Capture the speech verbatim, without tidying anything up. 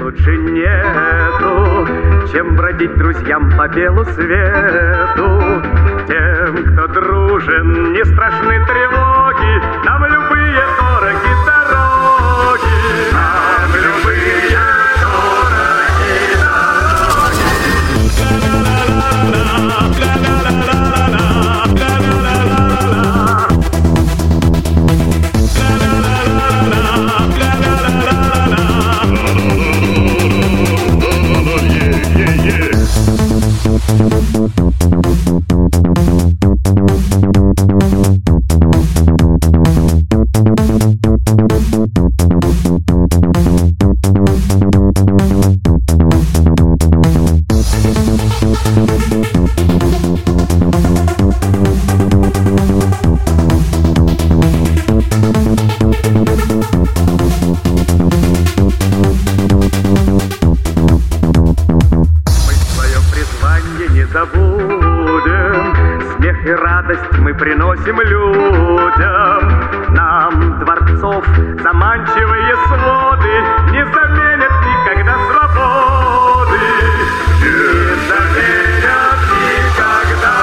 лучше нету, чем бродить друзьям по белу свету. Тем, кто дружен, не страшны тревоги, нам любые дороги дороги, нам любые дороги приносим людям. Нам дворцов заманчивые своды не заменят никогда свободы. Не заменят никогда